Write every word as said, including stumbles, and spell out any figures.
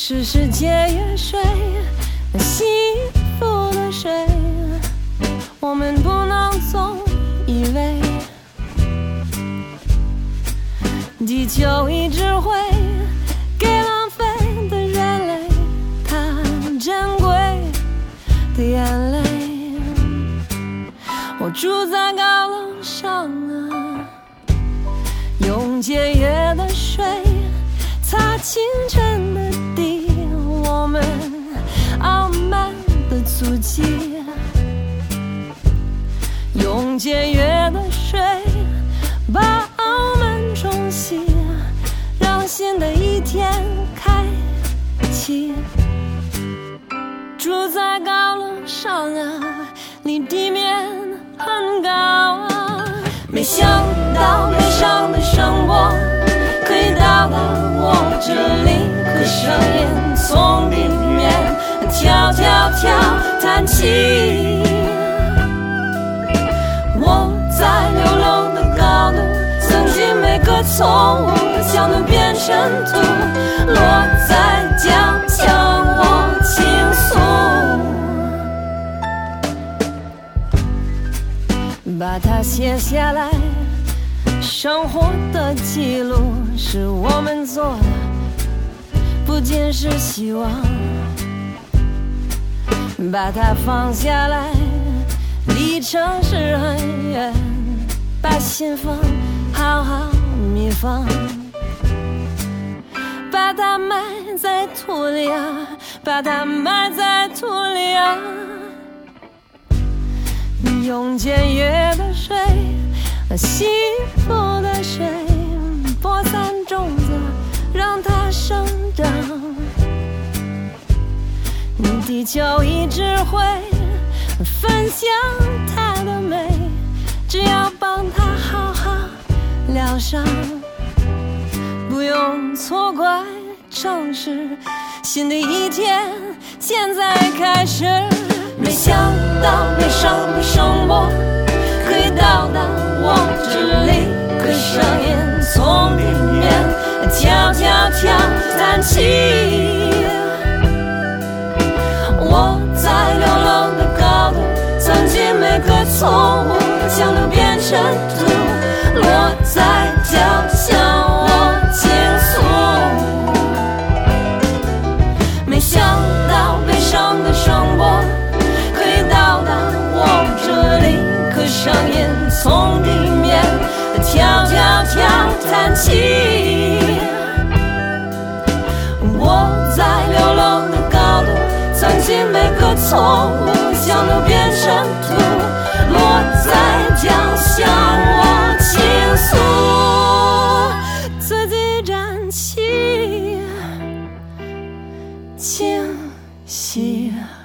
是世界越睡，幸福的睡，我们不能总以为地球一直会给浪费的人类它珍贵的眼泪。我住在高楼上啊，用节约的水擦清晨的地，我们傲慢的足迹，用节约的水把傲慢冲洗，让新的一天开启。住在高楼上啊，离地面很高啊，没想到悲伤的生活可以到达我这里，可声音从地面跳跳跳弹起。我在六楼的高度，曾经每个错误像都变成土，落在脚向我倾诉，把它写下来。生活的记录是我们做的，不仅是希望，把它放下来。离城市很远，把心房好好密放，把它埋在土里啊，把它埋在土里啊。用节约的水，幸福的水，播散种子，让它生长。地球一直会分享它的美，只要帮它好好疗伤，不用错怪城市。新的一天现在开始，没想到悲伤的生活可以到达我这里，可声音从地面跳跳跳弹起。我在六楼的高度，曾经每个错误像都变成土，落在脚向我倾诉。没想到悲伤的生活可以到达我这里，可声音从地面跳跳跳弹起。我在六楼的高度，曾经每个错误像都变成土，落在脚向我倾诉，自己站起，清晰。